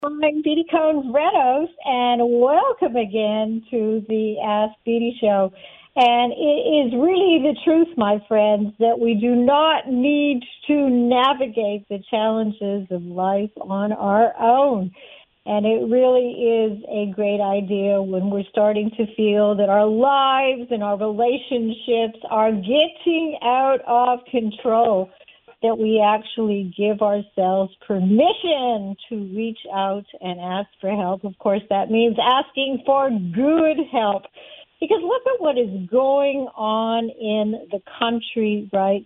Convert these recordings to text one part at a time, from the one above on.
I'm Beauty Cones Renos, and welcome again to the Ask Beauty Show. And it is really the truth, my friends, that we do not need to navigate the challenges of life on our own. And it really is a great idea when we're starting to feel that our lives and our relationships are getting out of control, that we actually give ourselves permission to reach out and ask for help. Of course, that means asking for good help. Because look at what is going on in the country right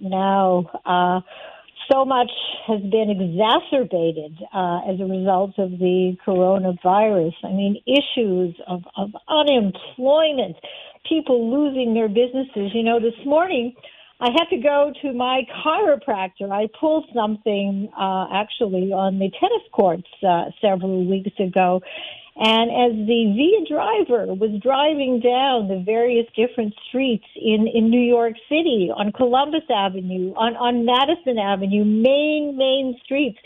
now. So much has been exacerbated as a result of the coronavirus. I mean, issues of unemployment, people losing their businesses. You know, this morning I had to go to my chiropractor. I pulled something actually on the tennis courts several weeks ago. And as the Via driver was driving down the various different streets in New York City, on Columbus Avenue, on Madison Avenue, main streets,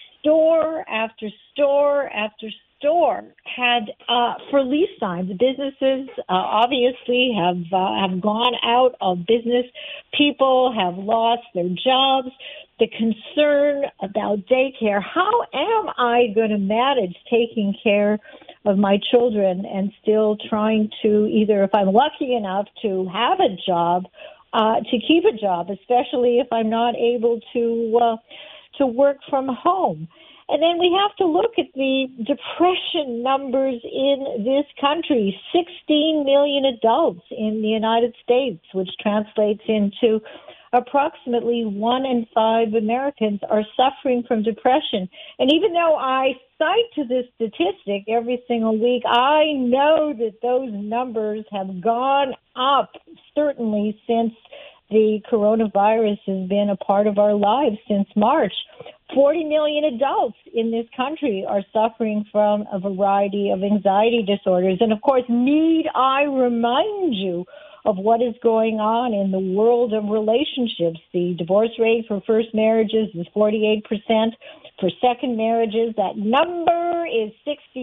store after store after store had for lease signs. Businesses obviously have gone out of business. People have lost their jobs. The concern about daycare. How am I going to manage taking care of my children and still trying to, either if I'm lucky enough to have a job, to keep a job, especially if I'm not able to work from home? And then we have to look at the depression numbers in this country. 16 million adults in the United States, which translates into approximately 1 in 5 Americans are suffering from depression. And even though I cite this statistic every single week, I know that those numbers have gone up, certainly since the coronavirus has been a part of our lives since March. 40 million adults in this country are suffering from a variety of anxiety disorders. And of course, need I remind you of what is going on in the world of relationships? The divorce rate for first marriages is 48%. For second marriages, that number is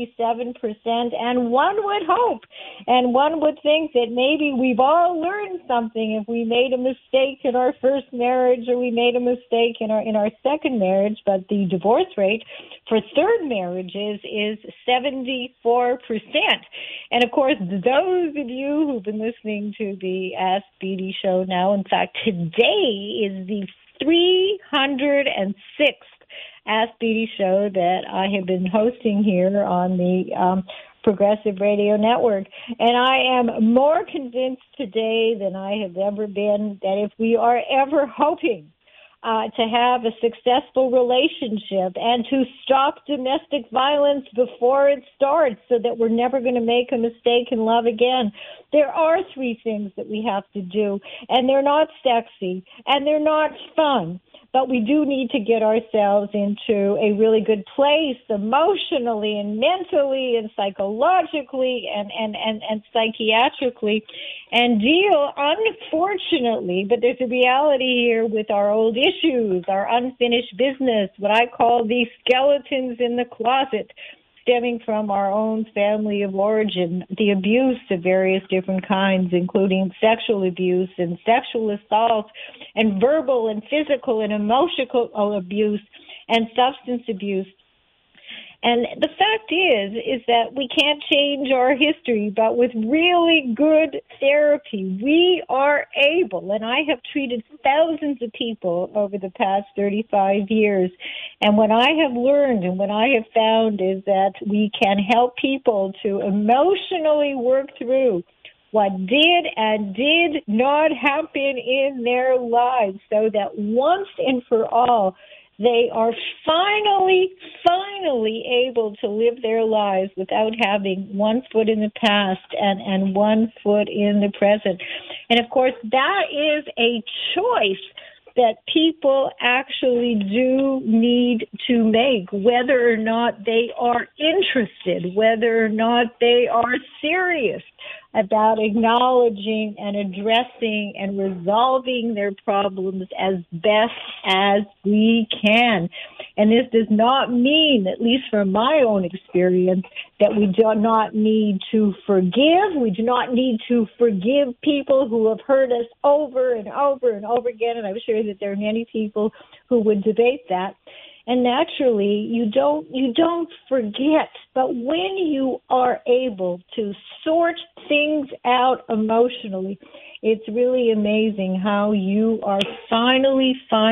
67%. And one would hope and one would think that maybe we've all learned something if we made a mistake in our first marriage or we made a mistake in our second marriage. But the divorce rate for third marriages is 74%. And of course, those of you who've been listening to the Ask Beauty Show now, in fact, today is the 306th Ask Beauty Show that I have been hosting here on the Progressive Radio Network. And I am more convinced today than I have ever been that if we are ever hoping to have a successful relationship and to stop domestic violence before it starts so that we're never going to make a mistake in love again, there are 3 things that we have to do, and they're not sexy and they're not fun. But we do need to get ourselves into a really good place emotionally and mentally and psychologically and psychiatrically and deal, unfortunately, but there's a reality here with our old issues, our unfinished business, what I call the skeletons in the closet, stemming from our own family of origin, the abuse of various different kinds, including sexual abuse and sexual assault and verbal and physical and emotional abuse and substance abuse. And the fact is that we can't change our history, but with really good therapy, we are able, and I have treated thousands of people over the past 35 years, and what I have learned and what I have found is that we can help people to emotionally work through what did and did not happen in their lives so that once and for all, they are finally able to live their lives without having one foot in the past and one foot in the present. And of course, that is a choice that people actually do need to make, whether or not they are interested, whether or not they are serious about acknowledging and addressing and resolving their problems as best as we can. And this does not mean, at least from my own experience, that we do not need to forgive. We do not need to forgive people who have hurt us over and over and over again. And I'm sure that there are many people who would debate that. And naturally, you don't forget. But when you are able to sort things out emotionally, it's really amazing how you are finally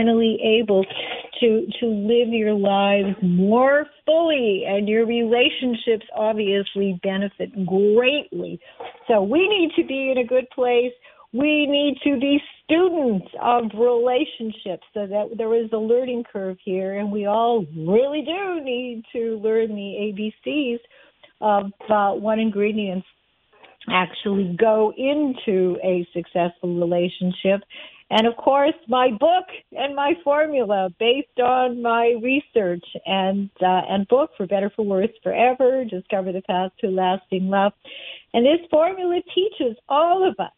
able to live your lives more fully, and your relationships obviously benefit greatly. So we need to be in a good place. We need to be students of relationships, so that there is a learning curve here, and we all really do need to learn the ABCs of what ingredients actually go into a successful relationship. And of course, my book and my formula based on my research and book, For Better, For Worse, Forever, Discover the Path to Lasting Love. And this formula teaches all of us.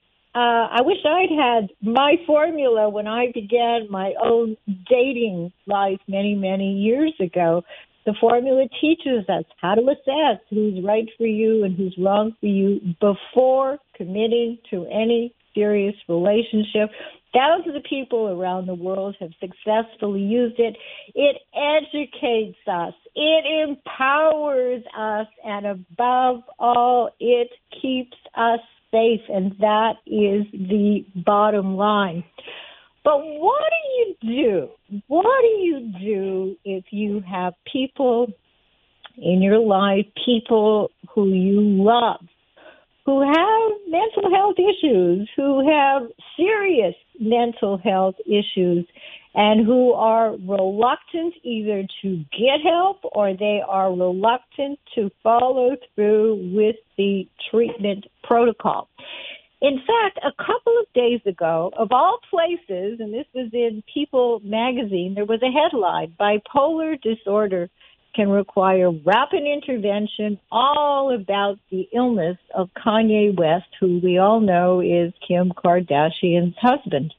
I wish I'd had my formula when I began my own dating life many, many years ago. The formula teaches us how to assess who's right for you and who's wrong for you before committing to any serious relationship. Thousands of people around the world have successfully used it. It educates us. It empowers us. And above all, it keeps us safe. And that is the bottom line. But what do you do? What do you do if you have people in your life, people who you love, who have mental health issues, who have serious mental health issues, and who are reluctant either to get help or they are reluctant to follow through with the treatment protocol? In fact, a couple of days ago, of all places, and this was in People magazine, there was a headline, Bipolar Disorder Can Require Rapid Intervention, all about the illness of Kanye West, who we all know is Kim Kardashian's husband.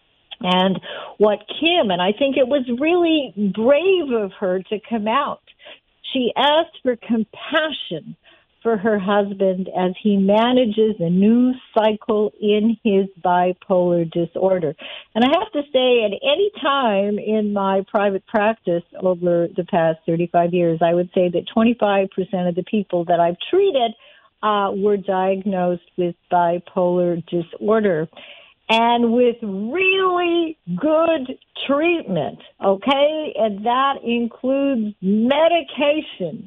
And what Kim, and I think it was really brave of her to come out, she asked for compassion for her husband as he manages a new cycle in his bipolar disorder. And I have to say, at any time in my private practice over the past 35 years, I would say that 25% of the people that I've treated were diagnosed with bipolar disorder. And with really good treatment, okay? And that includes medication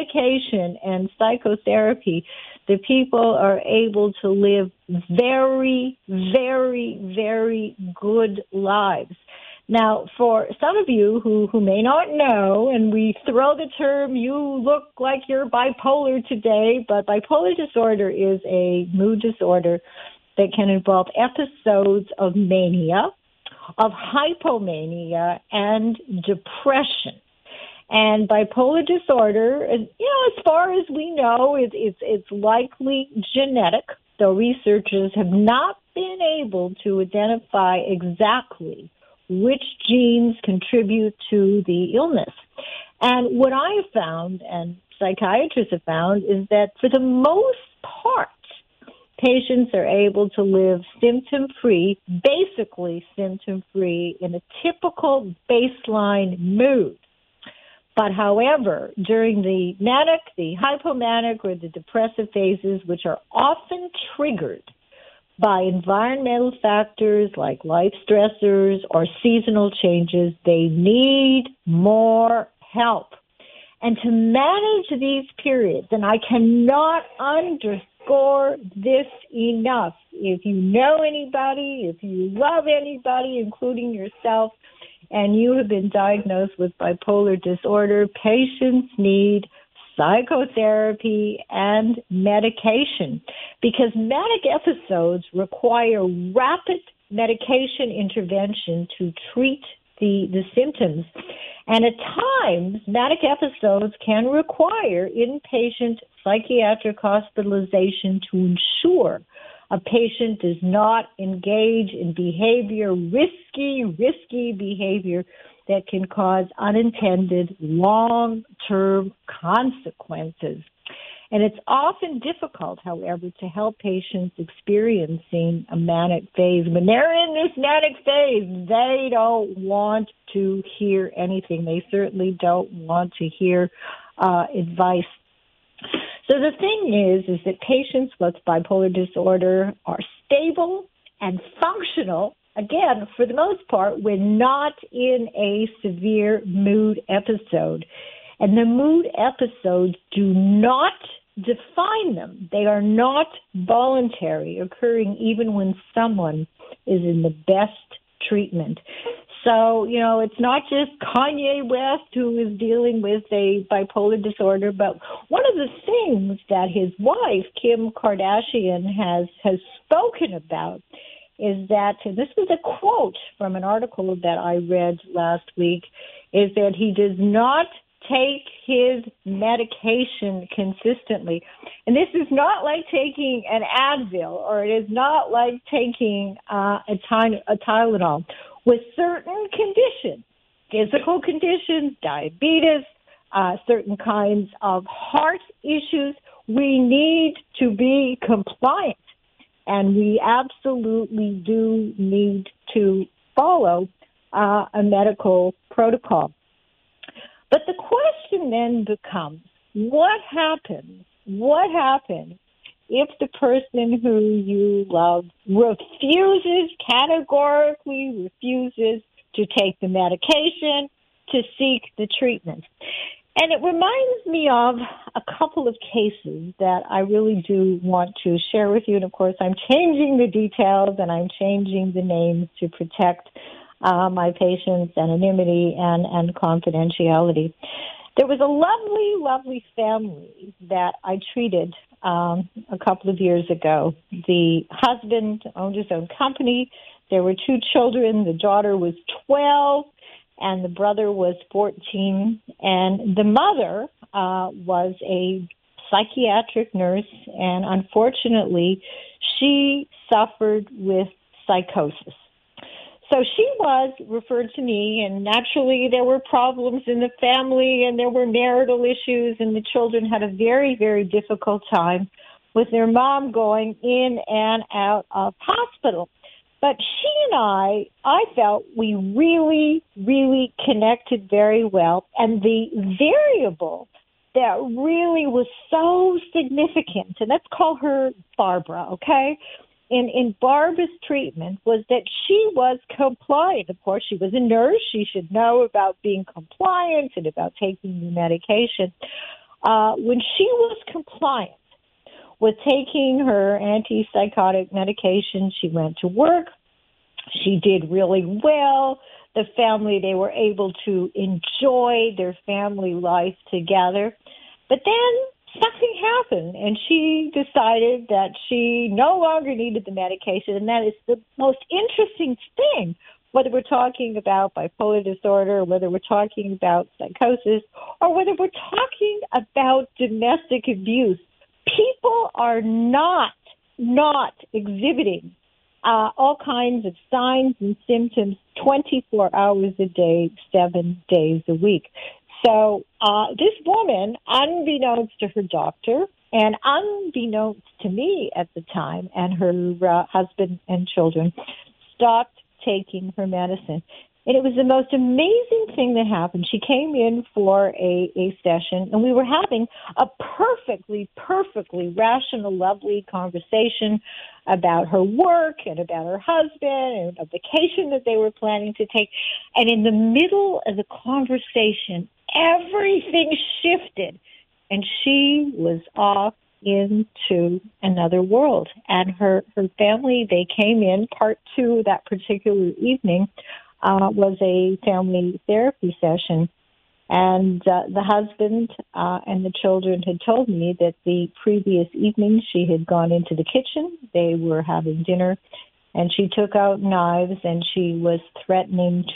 and psychotherapy. The people are able to live very, very, very good lives. Now, for some of you who may not know, and we throw the term, you look like you're bipolar today, but bipolar disorder is a mood disorder that can involve episodes of mania, of hypomania, and depression. And bipolar disorder, as far as we know, it's likely genetic, though researchers have not been able to identify exactly which genes contribute to the illness. And what I have found, and psychiatrists have found, is that for the most part, patients are able to live symptom-free, basically symptom-free, in a typical baseline mood. But however, during the manic, the hypomanic, or the depressive phases, which are often triggered by environmental factors like life stressors or seasonal changes, they need more help. And to manage these periods, and I cannot underscore this enough, if you know anybody, if you love anybody, including yourself, and you have been diagnosed with bipolar disorder, patients need psychotherapy and medication, because manic episodes require rapid medication intervention to treat the symptoms. And at times, manic episodes can require inpatient psychiatric hospitalization to ensure a patient does not engage in risky behavior that can cause unintended long-term consequences. And it's often difficult, however, to help patients experiencing a manic phase. When they're in this manic phase, they don't want to hear anything. They certainly don't want to hear advice. So the thing is that patients with bipolar disorder are stable and functional, again, for the most part, when not in a severe mood episode. And the mood episodes do not define them. They are not voluntary, occurring even when someone is in the best treatment. So, it's not just Kanye West who is dealing with a bipolar disorder, but one of the things that his wife, Kim Kardashian, has spoken about is that, this was a quote from an article that I read last week, is that he does not take his medication consistently. And this is not like taking an Advil, or it is not like taking a Tylenol. With certain conditions, physical conditions, diabetes, certain kinds of heart issues, we need to be compliant. And we absolutely do need to follow a medical protocol. But the question then becomes, what happens if the person who you love categorically refuses to take the medication, to seek the treatment? And it reminds me of a couple of cases that I really do want to share with you. And of course, I'm changing the details and I'm changing the names to protect my patients' anonymity and confidentiality. There was a lovely, lovely family that I treated a couple of years ago. The husband owned his own company. There were 2 children. The daughter was 12 and the brother was 14. And the mother was a psychiatric nurse, and unfortunately, she suffered with psychosis. So she was referred to me, and naturally there were problems in the family and there were marital issues, and the children had a very, very difficult time with their mom going in and out of hospital. But she and I felt we really, really connected very well. And the variable that really was so significant, and let's call her Barbara, okay? In Barbara's treatment was that she was compliant. Of course, she was a nurse. She should know about being compliant and about taking the medication. When she was compliant with taking her antipsychotic medication, she went to work. She did really well. The family, they were able to enjoy their family life together. But then something happened, and she decided that she no longer needed the medication, and that is the most interesting thing, whether we're talking about bipolar disorder, or whether we're talking about psychosis, or whether we're talking about domestic abuse. People are not exhibiting all kinds of signs and symptoms 24 hours a day, 7 days a week. So this woman, unbeknownst to her doctor and unbeknownst to me at the time and her husband and children, stopped taking her medicine. And it was the most amazing thing that happened. She came in for a session, and we were having a perfectly rational, lovely conversation about her work and about her husband and a vacation that they were planning to take. And in the middle of the conversation, everything shifted, and she was off into another world. And her family, they came in. Part 2 that particular evening was a family therapy session. And the husband and the children had told me that the previous evening she had gone into the kitchen. They were having dinner, and she took out knives, and she was threatening to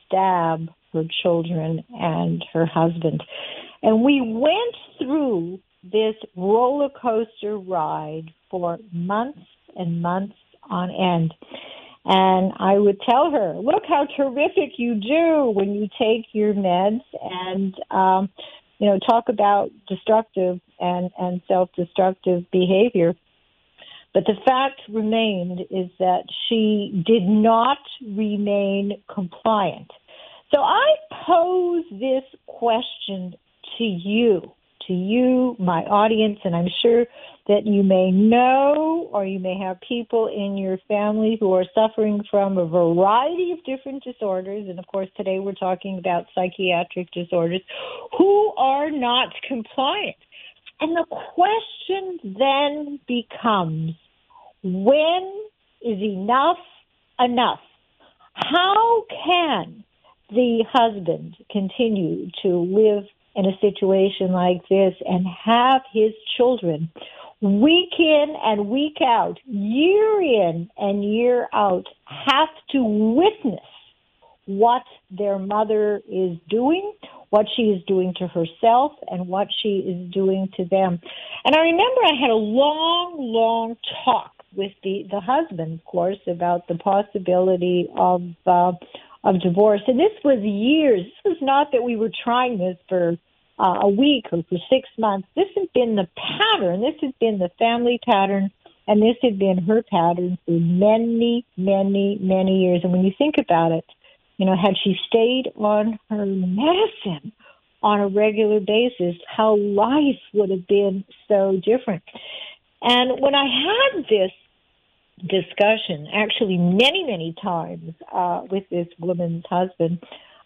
stab her children and her husband. And we went through this roller coaster ride for months and months on end. And I would tell her, look how terrific you do when you take your meds, and, talk about destructive and self-destructive behavior. But the fact remained is that she did not remain compliant. So I pose this question to you, my audience, and I'm sure that you may know or you may have people in your family who are suffering from a variety of different disorders. And of course, today we're talking about psychiatric disorders who are not compliant. And the question then becomes, when is enough enough? How can the husband continue to live in a situation like this and have his children week in and week out, year in and year out, have to witness what their mother is doing, what she is doing to herself, and what she is doing to them? And I remember I had a long talk with the husband, of course, about the possibility of divorce. And this was years. This was not that we were trying this for a week or for 6 months. This had been the pattern. This had been the family pattern, and this had been her pattern for many years. And when you think about it, had she stayed on her medicine on a regular basis, how life would have been so different. And when I had this discussion, actually many times with this woman's husband,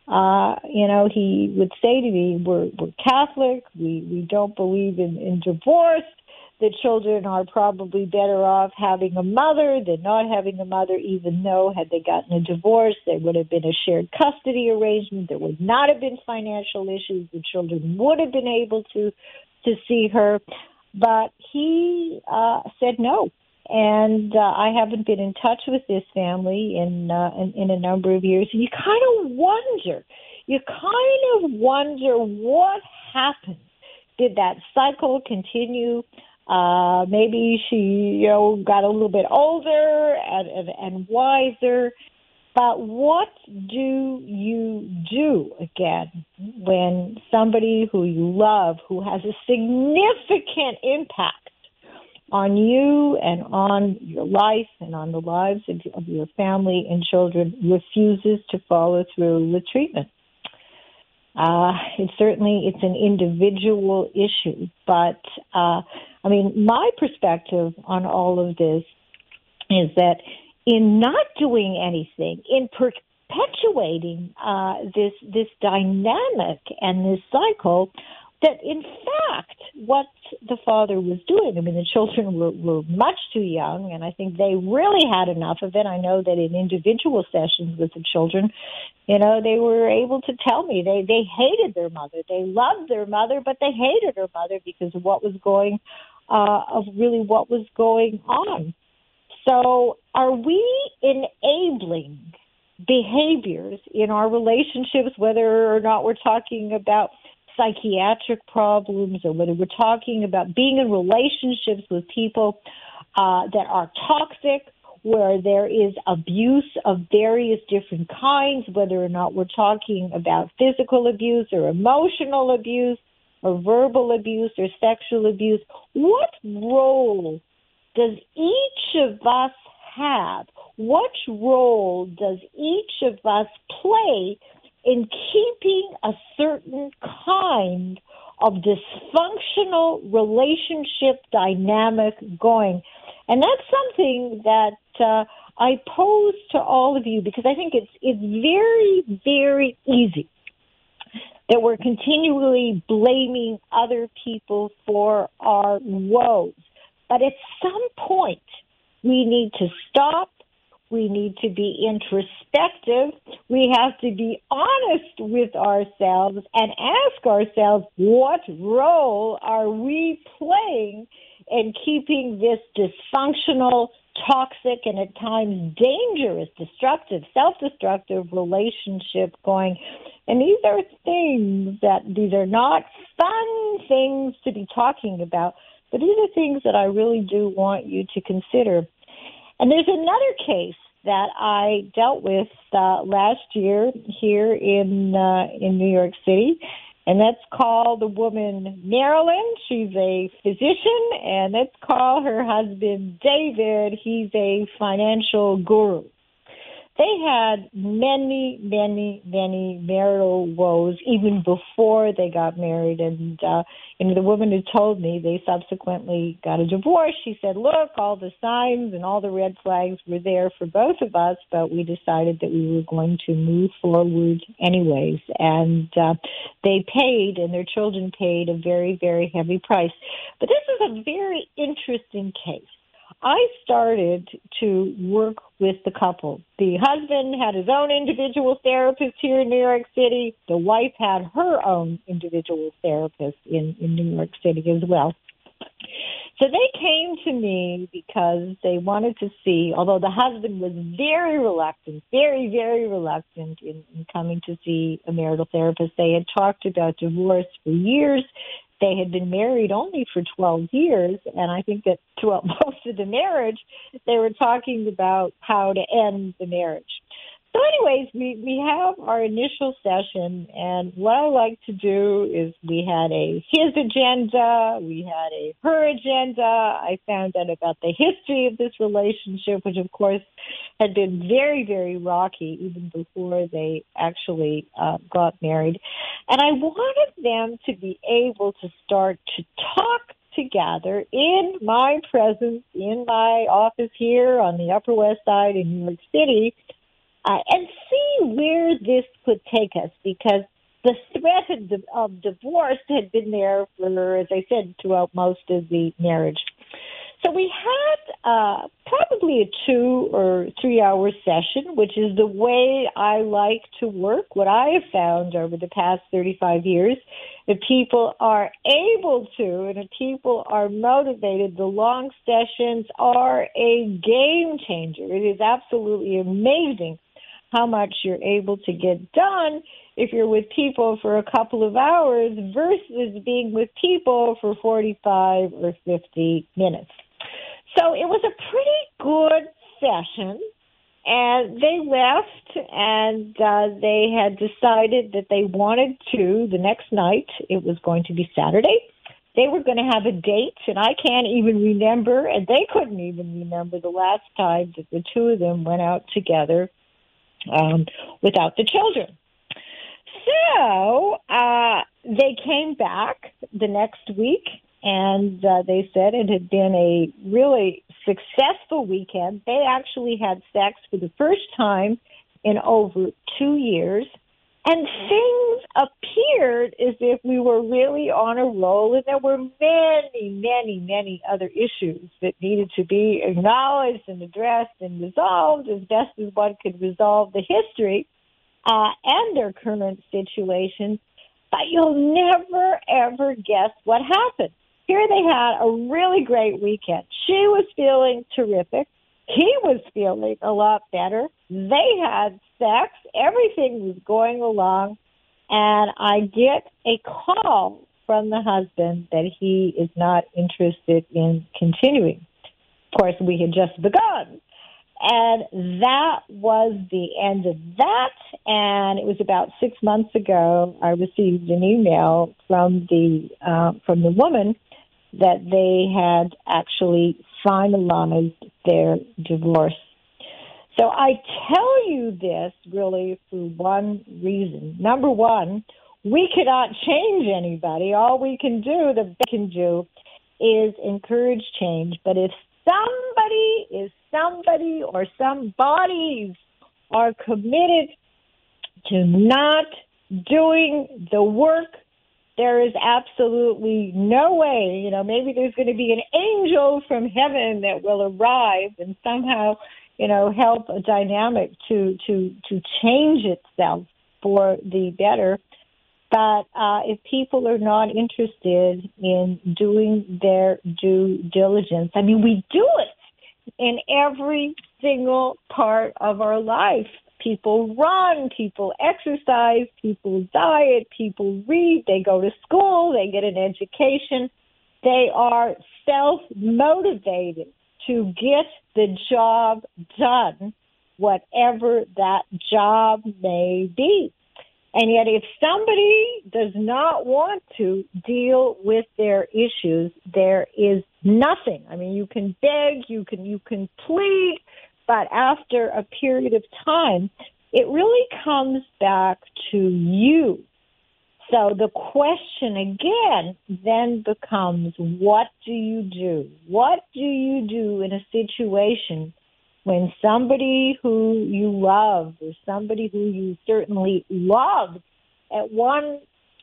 he would say to me, we're Catholic, we don't believe in divorce. The children are probably better off having a mother than not having a mother, even though had they gotten a divorce, there would have been a shared custody arrangement. There would not have been financial issues. The children would have been able to see her. But he said no. And I haven't been in touch with this family in a number of years. And you kind of wonder what happened. Did that cycle continue? Maybe she, got a little bit older and wiser. But what do you do again when somebody who you love, who has a significant impact on you and on your life and on the lives of your family and children, refuses to follow through with treatment? It's an individual issue, but my perspective on all of this is that in not doing anything, in perpetuating this dynamic and this cycle, that in fact what the father was doing, the children were much too young, and I think they really had enough of it. I know that in individual sessions with the children, they were able to tell me they hated their mother. They loved their mother, but they hated her mother because of what was going on. So are we enabling behaviors in our relationships, whether or not we're talking about psychiatric problems or whether we're talking about being in relationships with people that are toxic, where there is abuse of various different kinds, whether or not we're talking about physical abuse or emotional abuse or verbal abuse or sexual abuse? What role does each of us have? What role does each of us play in keeping a certain kind of dysfunctional relationship dynamic going? And that's something that I pose to all of you, because I think it's very, very easy that we're continually blaming other people for our woes. But at some point, we need to stop. We need to be introspective. We have to be honest with ourselves and ask ourselves, what role are we playing in keeping this dysfunctional, toxic and at times dangerous, destructive, self-destructive relationship going. And these are these are not fun things to be talking about, but these are things that I really do want you to consider. And there's another case that I dealt with last year here in New York City, and that's called the woman Marilyn. She's a physician, and let's call her husband David. He's a financial guru. They had many, many, many marital woes even before they got married. And the woman who told me they subsequently got a divorce, she said, look, all the signs and all the red flags were there for both of us, but we decided that we were going to move forward anyways. And they paid, and their children paid, a very, very heavy price. But this is a very interesting case. I started to work with the couple. The husband had his own individual therapist here in New York City. The wife had her own individual therapist in New York City as well. So they came to me because they wanted to see, although the husband was very reluctant, very, very reluctant in coming to see a marital therapist. They had talked about divorce for years. They had been married only for 12 years, and I think that throughout most of the marriage, they were talking about how to end the marriage. So anyways, we have our initial session, and what I like to do is we had his agenda, we had her agenda. I found out about the history of this relationship, which of course had been very, very rocky even before they actually got married. And I wanted them to be able to start to talk together in my presence, in my office here on the Upper West Side in New York City, and see where this could take us, because the threat of divorce had been there for, as I said, throughout most of the marriage. So we had probably a 2 or 3 hour session, which is the way I like to work. What I have found over the past 35 years, if people are able to and if people are motivated, the long sessions are a game changer. It is absolutely amazing how much you're able to get done if you're with people for a couple of hours versus being with people for 45 or 50 minutes. So it was a pretty good session, and they left, and they had decided that they wanted to, the next night, it was going to be Saturday, they were going to have a date, and I can't even remember, and they couldn't even remember the last time that the two of them went out together without the children. So they came back the next week, and they said it had been a really successful weekend. They actually had sex for the first time in over 2 years, and things appeared as if we were really on a roll, and there were many, many, many other issues that needed to be acknowledged and addressed and resolved as best as one could resolve the history and their current situation. But you'll never, ever guess what happened. Here they had a really great weekend. She was feeling terrific. He was feeling a lot better. They had sex. Everything was going along. And I get a call from the husband that he is not interested in continuing. Of course, we had just begun. And that was the end of that. And it was about 6 months ago, I received an email from the woman that they had actually finalized their divorce. So I tell you this really for one reason. Number one, we cannot change anybody. All we can do, the best we can do, is encourage change. But if somebody or some bodies are committed to not doing the work, there is absolutely no way, maybe there's going to be an angel from heaven that will arrive and somehow, help a dynamic to change itself for the better. But if people are not interested in doing their due diligence, we do it in every single part of our life. People run, people exercise, people diet, people read, they go to school, they get an education. They are self-motivated to get the job done, whatever that job may be. And yet if somebody does not want to deal with their issues, there is nothing. I mean, you can beg, you can plead, but after a period of time, it really comes back to you. So the question again then becomes, what do you do? What do you do in a situation when somebody who you love or somebody who you certainly loved at one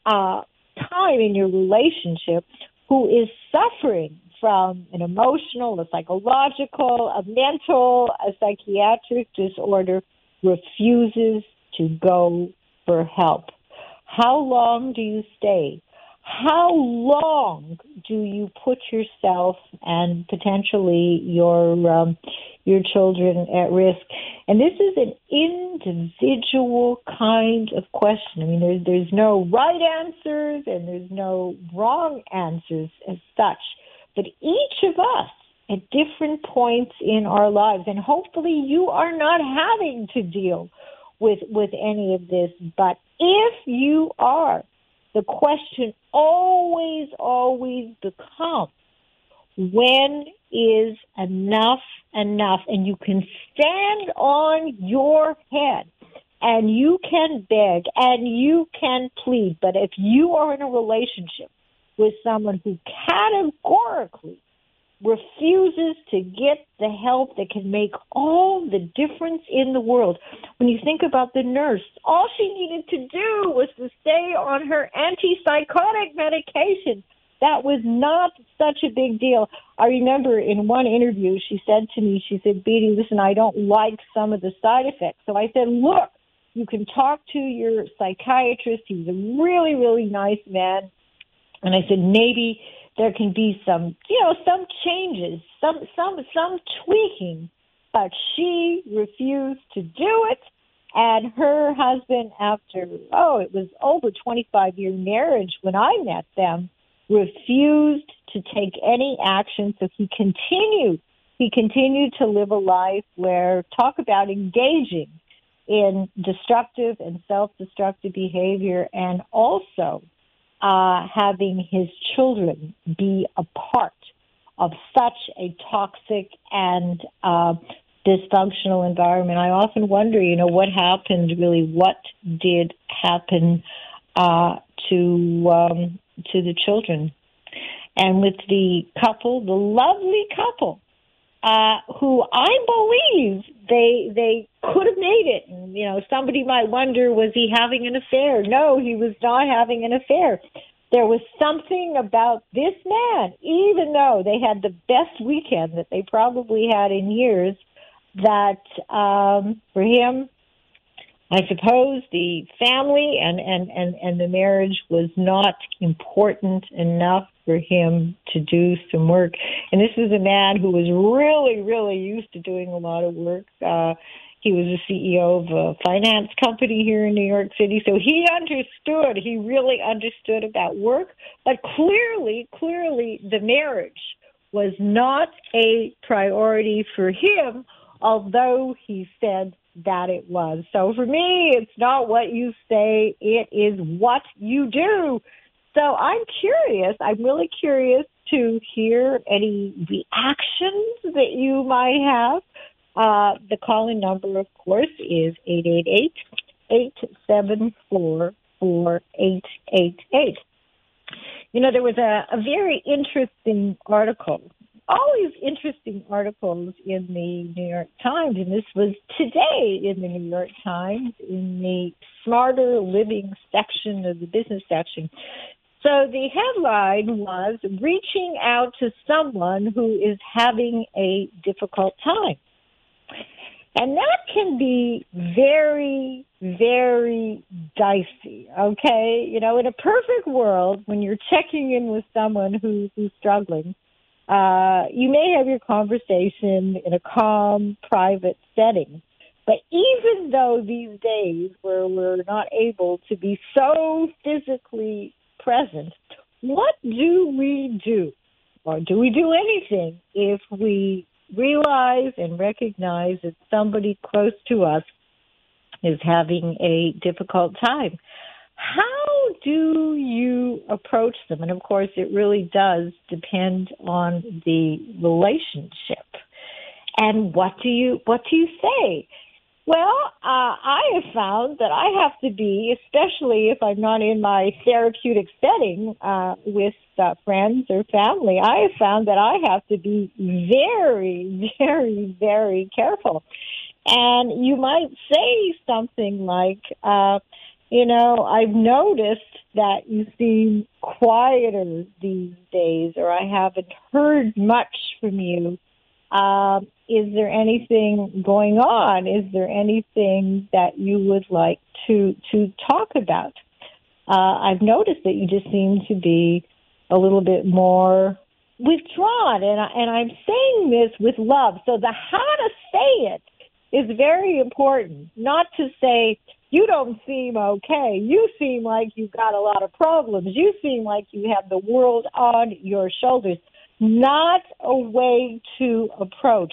time in your relationship who is suffering from an emotional, a psychological, a mental, a psychiatric disorder, refuses to go for help? How long do you stay? How long do you put yourself and potentially your children at risk? And this is an individual kind of question. I mean, there's no right answers and there's no wrong answers as such. But each of us at different points in our lives, and hopefully you are not having to deal with any of this, but if you are, the question always becomes, when is enough enough? And you can stand on your head and you can beg and you can plead. But if you are in a relationship with someone who categorically refuses to get the help that can make all the difference in the world. When you think about the nurse, all she needed to do was to stay on her antipsychotic medication. That was not such a big deal. I remember in one interview, she said to me, she said, Beatty, listen, I don't like some of the side effects. So I said, look, you can talk to your psychiatrist. He's a really, really nice man. And I said, maybe there can be some changes, some tweaking, but she refused to do it. And her husband, after, it was over 25-year marriage when I met them, refused to take any action. So he continued to live a life where, talk about engaging in destructive and self-destructive behavior, and also having his children be a part of such a toxic and dysfunctional environment. I often wonder, what happened really? What did happen to the children? And with the couple, the lovely couple, who I believe they could have made it. And, somebody might wonder, was he having an affair? No, he was not having an affair. There was something about this man, even though they had the best weekend that they probably had in years, that for him, I suppose the family and the marriage was not important enough for him to do some work. And this is a man who was really, really used to doing a lot of work. He was the CEO of a finance company here in New York City. So he really understood about work. But clearly, the marriage was not a priority for him, although he said that it was. So for me, it's not what you say, it is what you do. So I'm really curious to hear any reactions that you might have. The call-in number, of course, is 888-874-4888. There was a very interesting article, always interesting articles in the New York Times, and this was today in the New York Times in the Smarter Living section of the business section. So the headline was, reaching out to someone who is having a difficult time. And that can be very, very dicey, okay? In a perfect world, when you're checking in with someone who's struggling, You may have your conversation in a calm, private setting. But even though these days where we're not able to be so physically present, what do we do? Or do we do anything if we realize and recognize that somebody close to us is having a difficult time? How do you approach them? And of course, it really does depend on the relationship. And what do you say? Well, I have found that I have to be, especially if I'm not in my therapeutic setting with friends or family, I have found that I have to be very, very, very careful. And you might say something like, I've noticed that you seem quieter these days, or I haven't heard much from you. Is there anything going on? Is there anything that you would like to talk about? I've noticed that you just seem to be a little bit more withdrawn, and I'm saying this with love. So the how to say it is very important. Not to say, you don't seem okay. You seem like you've got a lot of problems. You seem like you have the world on your shoulders. Not a way to approach.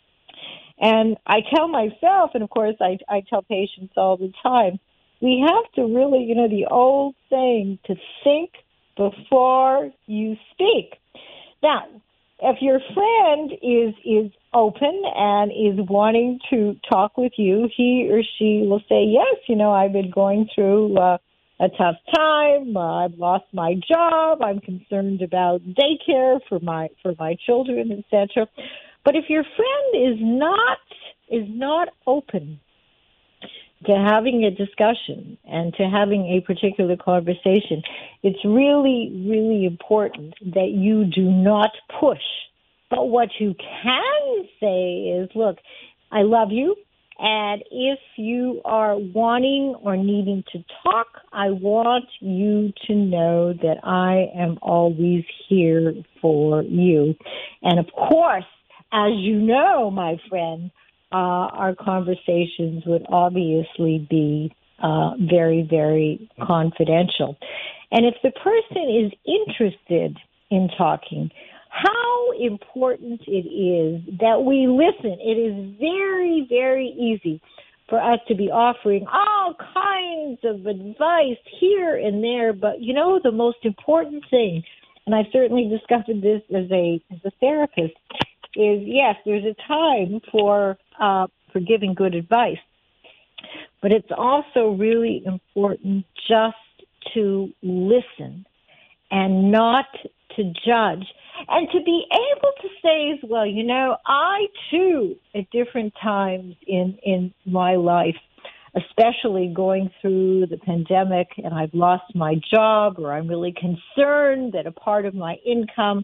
And I tell myself, and of course I tell patients all the time, we have to really, the old saying, to think before you speak. Now, if your friend is open and is wanting to talk with you, he or she will say, yes, I've been going through a tough time. I've lost my job. I'm concerned about daycare for my children, etc. But if your friend is not open to having a discussion and to having a particular conversation, it's really, really important that you do not push. But what you can say is, look, I love you. And if you are wanting or needing to talk, I want you to know that I am always here for you. And of course, as you know, my friend, our conversations would obviously be very, very confidential. And if the person is interested in talking, how important it is that we listen. It is very, very easy for us to be offering all kinds of advice here and there. But, the most important thing, and I certainly discovered this as a therapist, is, yes, there's a time for giving good advice. But it's also really important just to listen and not to judge. And to be able to say as well, I too, at different times in my life, especially going through the pandemic and I've lost my job, or I'm really concerned that a part of my income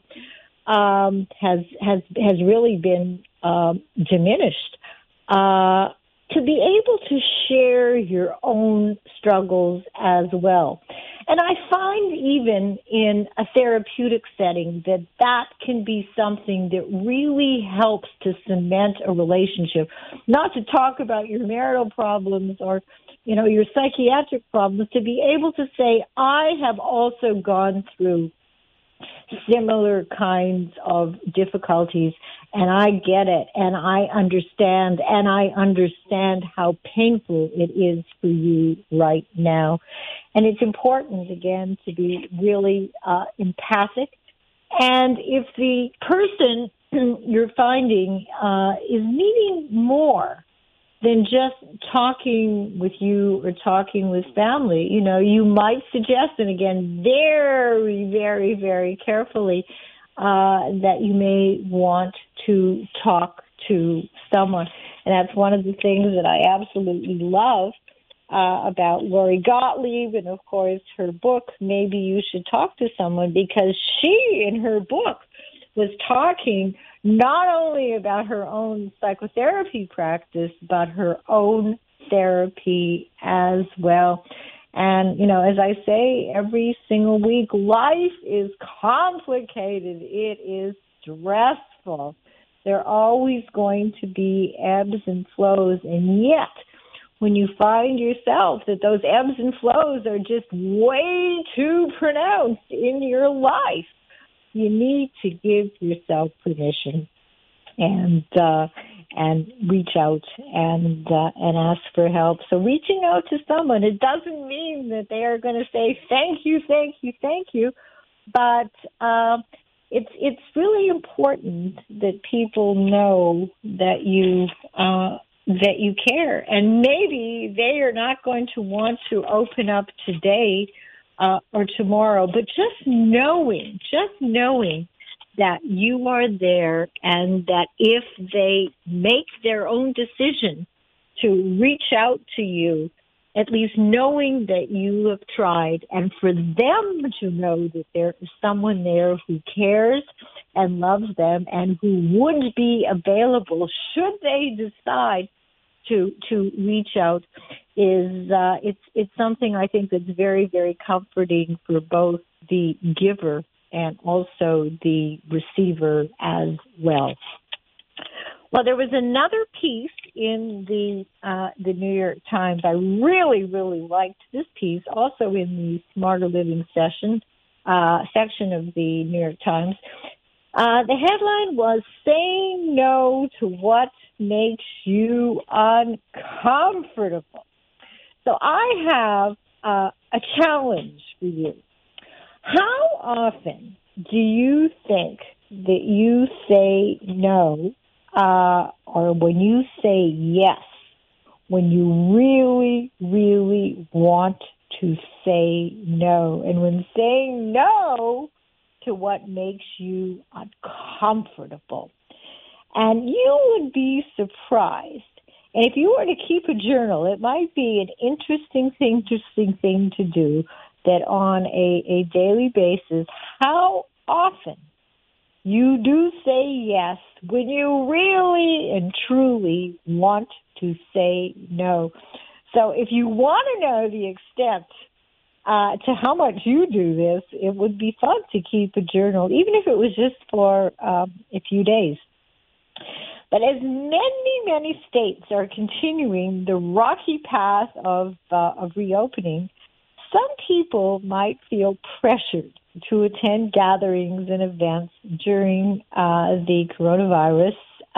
has really been diminished. To be able to share your own struggles as well. And I find even in a therapeutic setting that can be something that really helps to cement a relationship. Not to talk about your marital problems or, your psychiatric problems, to be able to say, I have also gone through similar kinds of difficulties, and I get it, and I understand how painful it is for you right now. And it's important, again, to be really empathic. And if the person you're finding is needing more than just talking with you or talking with family, you might suggest, and again, very, very, very carefully, that you may want to talk to someone. And that's one of the things that I absolutely love about Lori Gottlieb, and of course her book, Maybe You Should Talk to Someone, because she, in her book, was talking not only about her own psychotherapy practice, but her own therapy as well. And, as I say every single week, life is complicated. It is stressful. There are always going to be ebbs and flows, and yet when you find yourself that those ebbs and flows are just way too pronounced in your life, you need to give yourself permission and reach out and ask for help. So reaching out to someone, it doesn't mean that they are going to say thank you, thank you, thank you, but it's really important that people know that you care, and maybe they are not going to want to open up today or tomorrow, but just knowing that you are there, and that if they make their own decision to reach out to you, at least knowing that you have tried, and for them to know that there is someone there who cares and loves them and who would be available should they decide to reach out, is it's something I think that's very, very comforting for both the giver and also the receiver as well. Well, there was another piece in the New York Times. I really, really liked this piece, also in the Smarter Living section of the New York Times. The headline was "Saying No to What Makes You Uncomfortable." So I have a challenge for you. How often do you think that you say no, or when you say yes, when you really, really want to say no? And when saying no to what makes you uncomfortable. And you would be surprised. And if you were to keep a journal, it might be an interesting thing to do, that on a daily basis, how often you do say yes when you really and truly want to say no. So if you want to know the extent to how much you do this, it would be fun to keep a journal, even if it was just for a few days. But as many states are continuing the rocky path of reopening, some people might feel pressured to attend gatherings and events during the coronavirus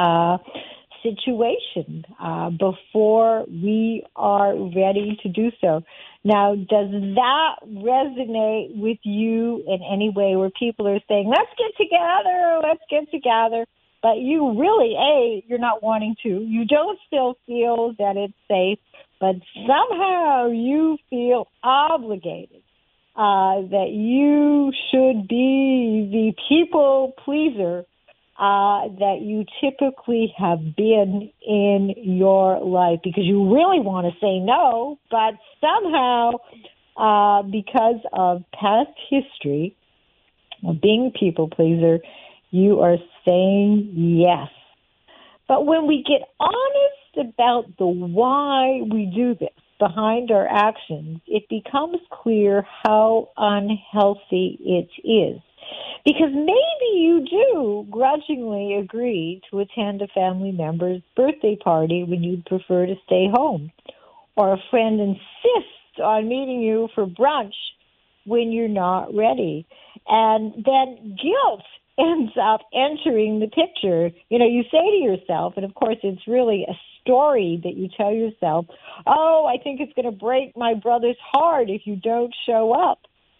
situation before we are ready to do so. Now, does that resonate with you in any way, where people are saying, let's get together, but you really, you're not wanting to. You don't still feel that it's safe, but somehow you feel obligated that you should be the people pleaser that you typically have been in your life, because you really want to say no, but somehow because of past history of being a people pleaser, you are saying yes. But when we get honest about the why we do this, behind our actions, it becomes clear how unhealthy it is. Because maybe you do grudgingly agree to attend a family member's birthday party when you'd prefer to stay home, or a friend insists on meeting you for brunch when you're not ready. And then guilt ends up entering the picture. You say to yourself, and of course it's really a story that you tell yourself, oh, I think it's going to break my brother's heart if you don't show up.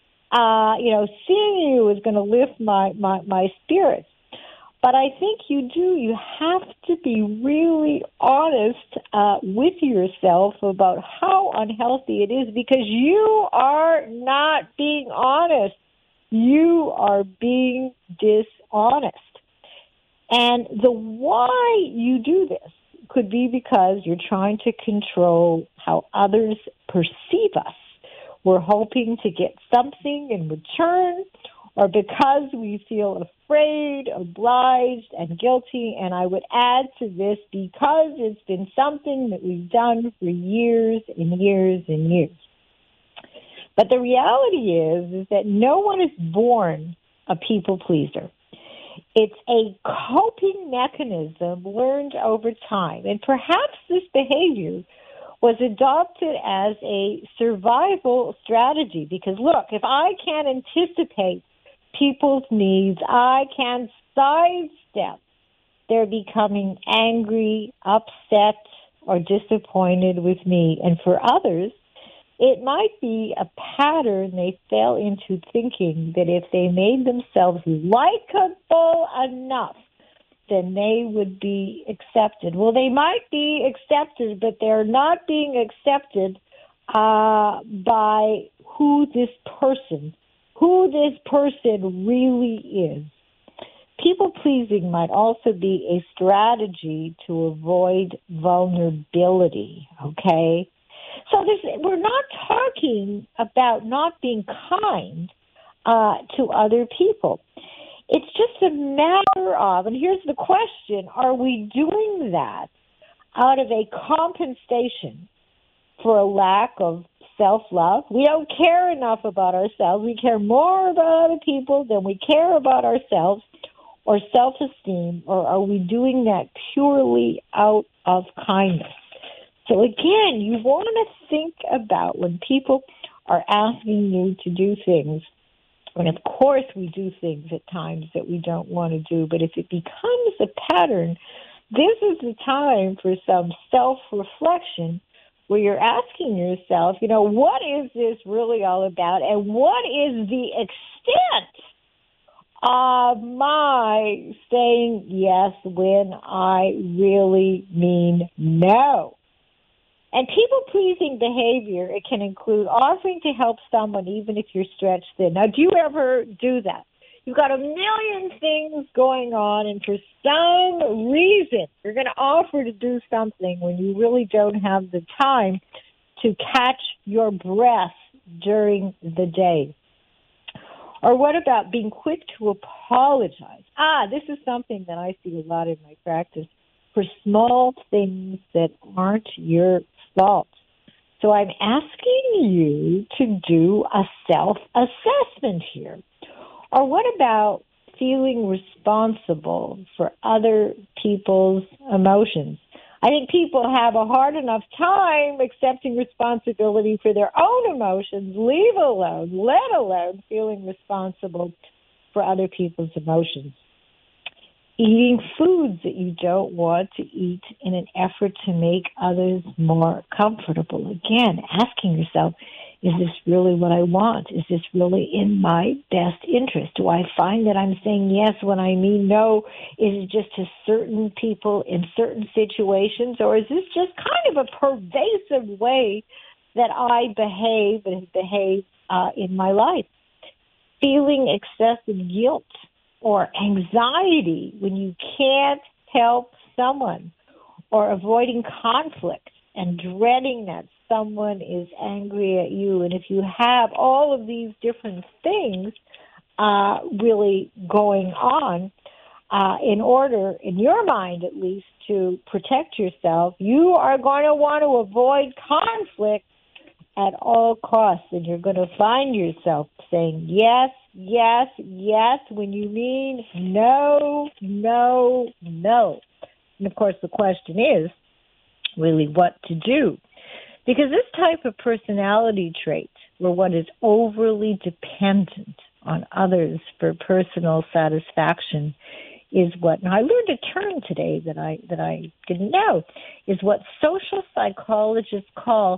Seeing you is going to lift my spirits. But I think you have to be really honest with yourself about how unhealthy it is, because you are not being honest. You are being dishonest. And the why you do this could be because you're trying to control how others perceive us. We're hoping to get something in return, or because we feel afraid, obliged, and guilty. And I would add to this, because it's been something that we've done for years and years and years. But the reality is that no one is born a people pleaser. It's a coping mechanism learned over time. And perhaps this behavior was adopted as a survival strategy because, look, if I can't anticipate people's needs, I can sidestep their becoming angry, upset, or disappointed with me. And for others, it might be a pattern they fell into thinking that if they made themselves likable enough, then they would be accepted. Well, they might be accepted, but they're not being accepted by who this person really is. People-pleasing might also be a strategy to avoid vulnerability, okay? So we're not talking about not being kind to other people. It's just a matter of, and here's the question, are we doing that out of a compensation for a lack of self-love? We don't care enough about ourselves. We care more about other people than we care about ourselves or self-esteem, or are we doing that purely out of kindness? So again, you want to think about when people are asking you to do things, and of course we do things at times that we don't want to do, but if it becomes a pattern, this is the time for some self-reflection where you're asking yourself, what is this really all about, and what is the extent of my saying yes when I really mean no? And people-pleasing behavior, it can include offering to help someone even if you're stretched thin. Now, do you ever do that? You've got a million things going on, and for some reason, you're going to offer to do something when you really don't have the time to catch your breath during the day. Or what about being quick to apologize? This is something that I see a lot in my practice for small things that aren't your fault. So I'm asking you to do a self-assessment here. Or what about feeling responsible for other people's emotions? I think people have a hard enough time accepting responsibility for their own emotions, let alone feeling responsible for other people's emotions. Eating foods that you don't want to eat in an effort to make others more comfortable. Again, asking yourself, is this really what I want? Is this really in my best interest? Do I find that I'm saying yes when I mean no? Is it just to certain people in certain situations? Or is this just kind of a pervasive way that I behave in my life? Feeling excessive guilt or anxiety when you can't help someone, or avoiding conflict and dreading that someone is angry at you. And if you have all of these different things really going on, in order, in your mind at least, to protect yourself, you are going to want to avoid conflict at all costs. And you're going to find yourself saying yes, yes, yes, when you mean no, no, no. And of course the question is really what to do. Because this type of personality trait, where one is overly dependent on others for personal satisfaction, is what, now I learned a term today that I didn't know, is what social psychologists call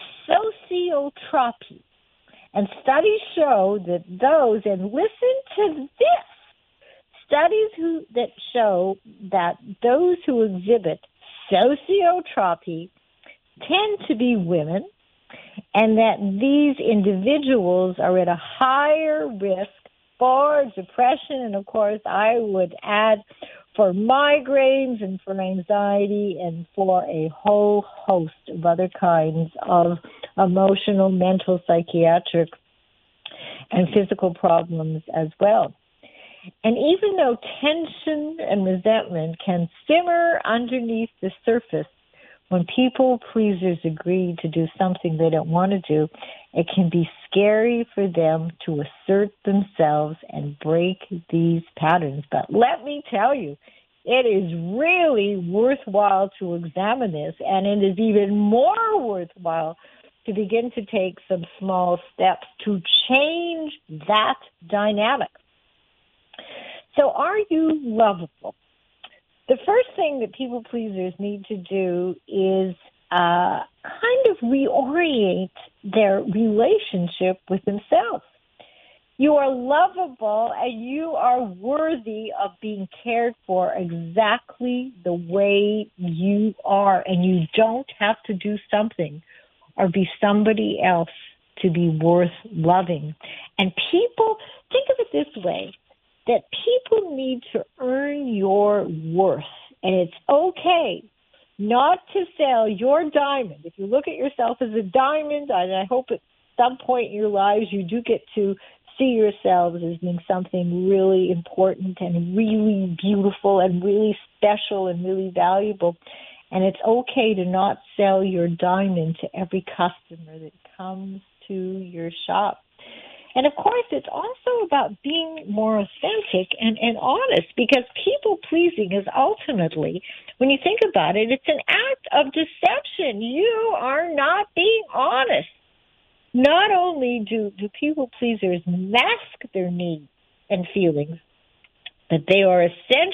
sociotropy. And studies show that those, and listen to this, studies that show that those who exhibit sociotropy tend to be women, and that these individuals are at a higher risk for depression, and of course I would add for migraines and for anxiety and for a whole host of other kinds of emotional, mental, psychiatric, and physical problems as well. And even though tension and resentment can simmer underneath the surface, When people pleasers agree to do something they don't want to do, it can be scary for them to assert themselves and break these patterns. But let me tell you, it is really worthwhile to examine this, and it is even more worthwhile to begin to take some small steps to change that dynamic. So are you lovable? The first thing that people pleasers need to do is kind of reorient their relationship with themselves. You are lovable and you are worthy of being cared for exactly the way you are, and you don't have to do something or be somebody else to be worth loving. And people, think of it this way, that people need to earn your worth. And it's okay not to sell your diamond. If you look at yourself as a diamond, and I hope at some point in your lives you do get to see yourselves as being something really important and really beautiful and really special and really valuable. And it's okay to not sell your diamond to every customer that comes to your shop. And, of course, it's also about being more authentic and honest, because people-pleasing is ultimately, when you think about it, it's an act of deception. You are not being honest. Not only do people-pleasers mask their needs and feelings, but they are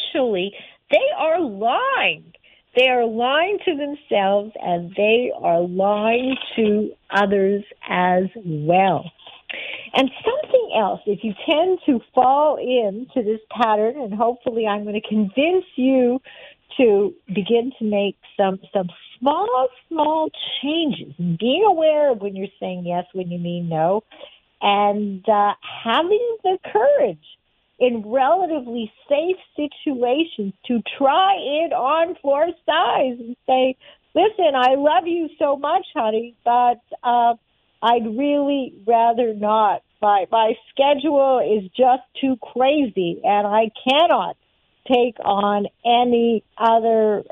lying. They are lying to themselves, and they are lying to others as well. And something else, if you tend to fall into this pattern, and hopefully I'm going to convince you to begin to make some small changes, and being aware of when you're saying yes, when you mean no, and having the courage in relatively safe situations to try it on for size and say, listen, I love you so much, honey, but I'd really rather not. My schedule is just too crazy, and I cannot take on any other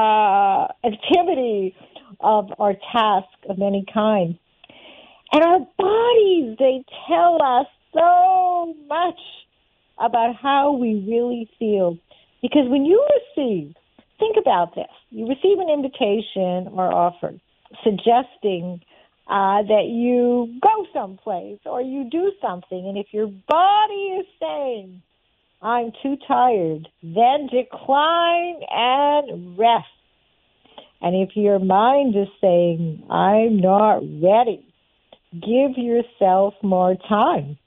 activity or task of any kind. And our bodies, they tell us so much about how we really feel. Because when you think about this, you receive an invitation or offer suggesting that you go someplace or you do something, and if your body is saying, I'm too tired, then decline and rest. And if your mind is saying, I'm not ready, give yourself more time.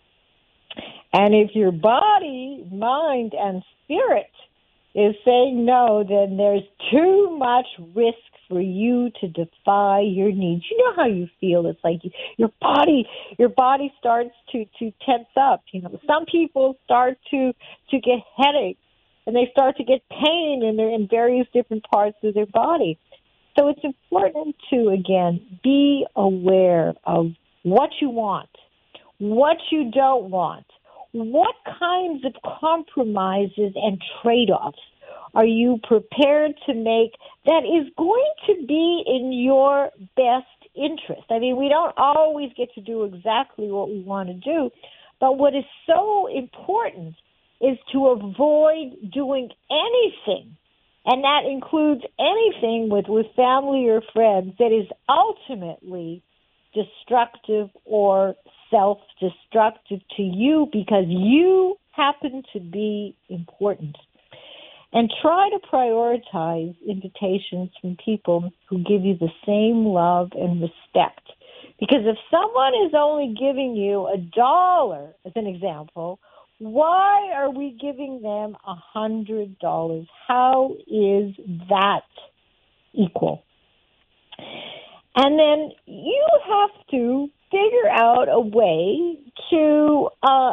And if your body, mind, and spirit is saying no, then there's too much risk for you to defy your needs. You know how you feel. It's like your body starts to tense up. You know, some people start to get headaches, and they start to get pain in various different parts of their body. So it's important to, again, be aware of what you want, what you don't want, what kinds of compromises and trade-offs are you prepared to make that is going to be in your best interest? I mean, we don't always get to do exactly what we want to do, but what is so important is to avoid doing anything, and that includes anything with family or friends, that is ultimately destructive or self-destructive to you because you happen to be important. And try to prioritize invitations from people who give you the same love and respect. Because if someone is only giving you $1, as an example, why are we giving them $100? How is that equal? And then you have to figure out a way to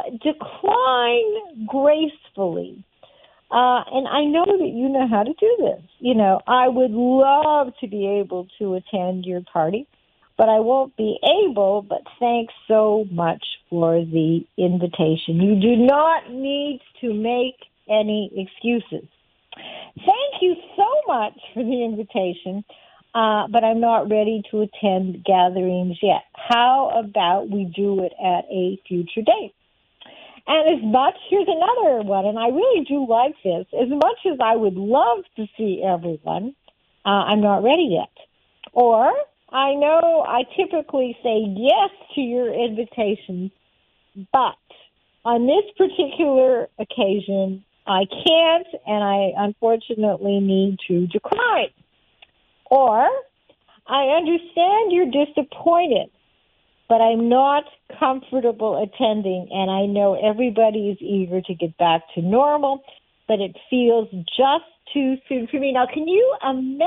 decline gracefully. And I know that you know how to do this. You know, I would love to be able to attend your party, but I won't be able, but thanks so much for the invitation. You do not need to make any excuses. Thank you so much for the invitation. but I'm not ready to attend gatherings yet. How about we do it at a future date? And here's another one, and I really do like this. As much as I would love to see everyone, I'm not ready yet. Or, I know I typically say yes to your invitations, but on this particular occasion, I can't, and I unfortunately need to decline. Or, I understand you're disappointed, but I'm not comfortable attending, and I know everybody is eager to get back to normal, but it feels just too soon for me. Now, can you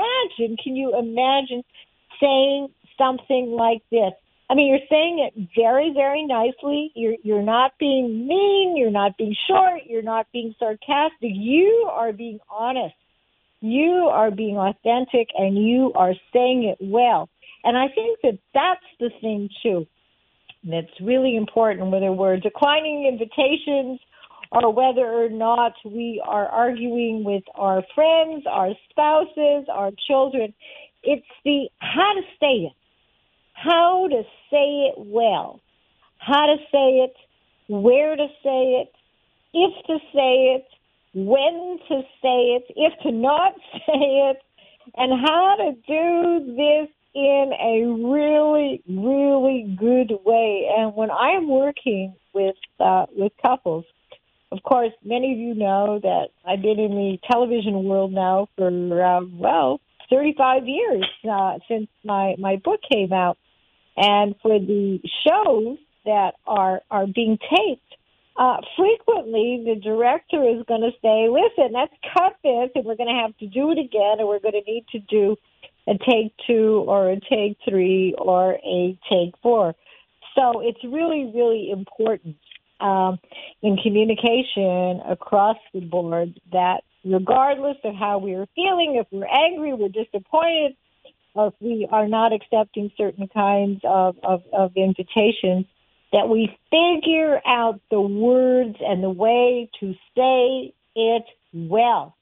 imagine saying something like this? I mean, you're saying it very, very nicely. You're not being mean. You're not being short. You're not being sarcastic. You are being honest. You are being authentic, and you are saying it well. And I think that that's the thing, too, that's really important, whether we're declining invitations or whether or not we are arguing with our friends, our spouses, our children. It's the how to say it, how to say it well, how to say it, where to say it, if to say it, when to say it, if to not say it, and how to do this in a really, really good way. And when I am working with couples, of course, many of you know that I've been in the television world now for 35 years since my book came out, and for the shows that are being taped. Frequently, the director is going to say, listen, let's cut this, and we're going to have to do it again, and we're going to need to do a take 2 or a take 3 or a take 4. So it's really, really important in communication across the board that regardless of how we're feeling, if we're angry, we're disappointed, or if we are not accepting certain kinds of invitations, that we figure out the words and the way to say it well.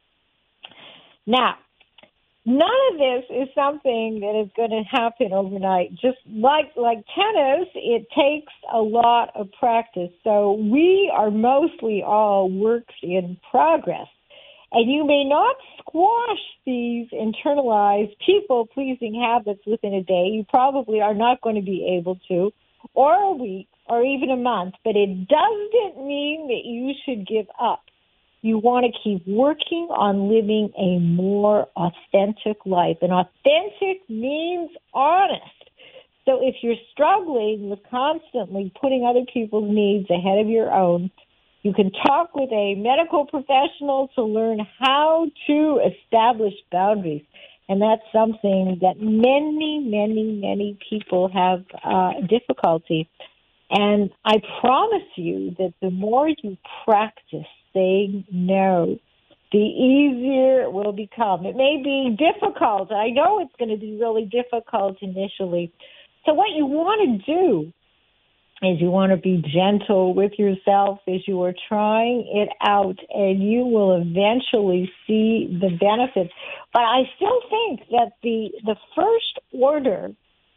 Now, none of this is something that is going to happen overnight. Just like tennis, it takes a lot of practice. So we are mostly all works in progress. And you may not squash these internalized people-pleasing habits within a day. You probably are not going to be able to, or a week, or even a month. But it doesn't mean that you should give up. You want to keep working on living a more authentic life. And authentic means honest. So if you're struggling with constantly putting other people's needs ahead of your own, you can talk with a medical professional to learn how to establish boundaries. And that's something that many, many, many people have difficulty. And I promise you that the more you practice saying no, the easier it will become. It may be difficult. I know it's going to be really difficult initially. So what you want to do is you want to be gentle with yourself as you are trying it out, and you will eventually see the benefits. But I still think that the first order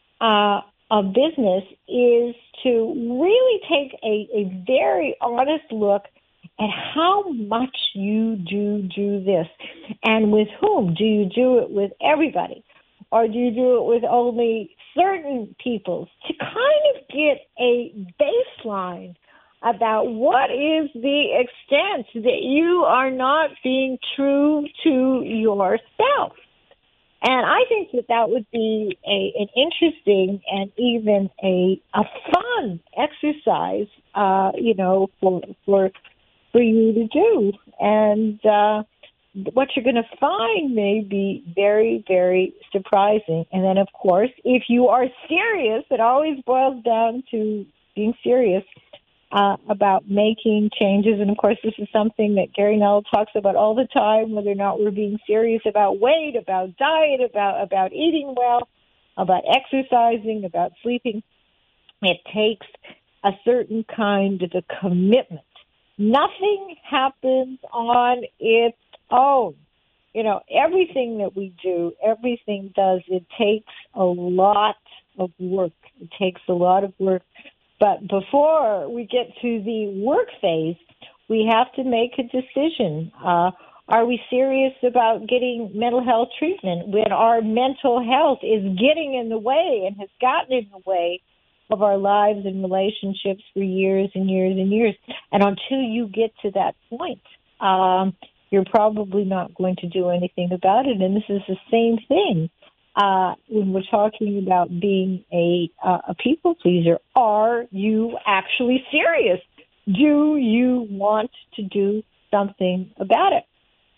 of business is to really take a very honest look at how much you do this, and with whom. Do you do it with everybody, or do you do it with only certain people, to kind of get a baseline about what is the extent that you are not being true to yourself. And I think that would be an interesting and even a fun exercise, for you to do. And what you're going to find may be very, very surprising. And then, of course, if you are serious, it always boils down to being serious about making changes. And, of course, this is something that Gary Null talks about all the time, whether or not we're being serious about weight, about diet, about eating well, about exercising, about sleeping. It takes a certain kind of a commitment. Nothing happens on its own. everything that we do, everything does, it takes a lot of work. It takes a lot of work. But before we get to the work phase, we have to make a decision. Are we serious about getting mental health treatment when our mental health is getting in the way and has gotten in the way of our lives and relationships for years and years and years? And until you get to that point, you're probably not going to do anything about it. And this is the same thing when we're talking about being a people pleaser. Are you actually serious? Do you want to do something about it?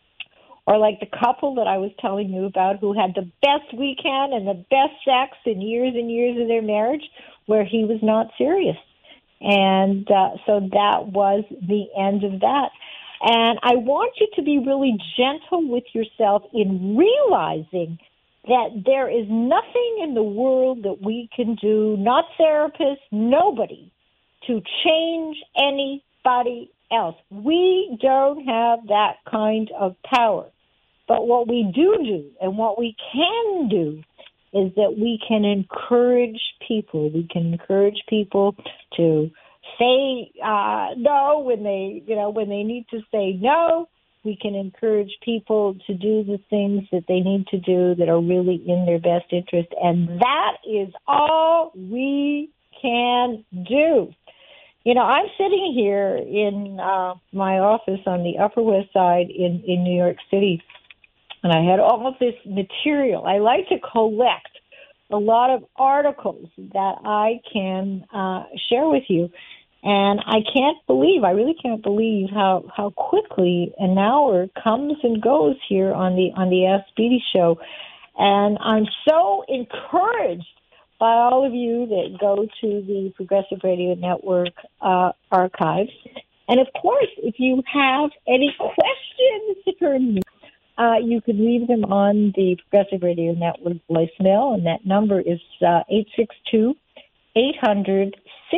Or like the couple that I was telling you about who had the best weekend and the best sex in years and years of their marriage, where he was not serious. And so that was the end of that. And I want you to be really gentle with yourself in realizing that there is nothing in the world that we can do, not therapists, nobody, to change anybody else. We don't have that kind of power. But what we do and what we can do is that we can encourage people. We can encourage people to say no when they need to say no. We can encourage people to do the things that they need to do that are really in their best interest. And that is all we can do. I'm sitting here in my office on the Upper West Side in New York City, and I had all of this material. I like to collect a lot of articles that I can share with you. And I really can't believe how quickly an hour comes and goes here on the Ask Beatty Show. And I'm so encouraged by all of you that go to the Progressive Radio Network archives. And of course, if you have any questions for me, you can leave them on the Progressive Radio Network voicemail, and that number is 862-800-6805.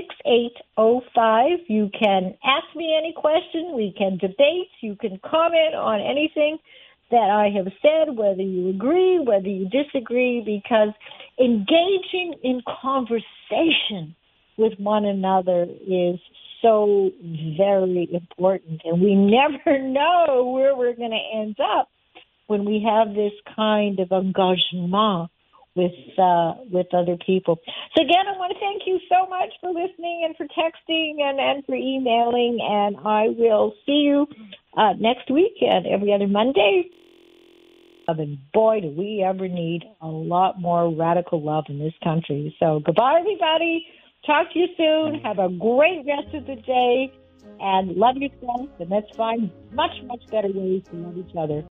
You can ask me any question. We can debate. You can comment on anything that I have said, whether you agree, whether you disagree, because engaging in conversation with one another is so very important. And we never know where we're going to end up when we have this kind of engagement with other people. So again, I want to thank you so much for listening and for texting and for emailing, and I will see you next week and every other Monday. And boy, do we ever need a lot more radical love in this country. So goodbye, everybody. Talk to you soon. Have a great rest of the day, and love yourself, and let's find much, much better ways to love each other.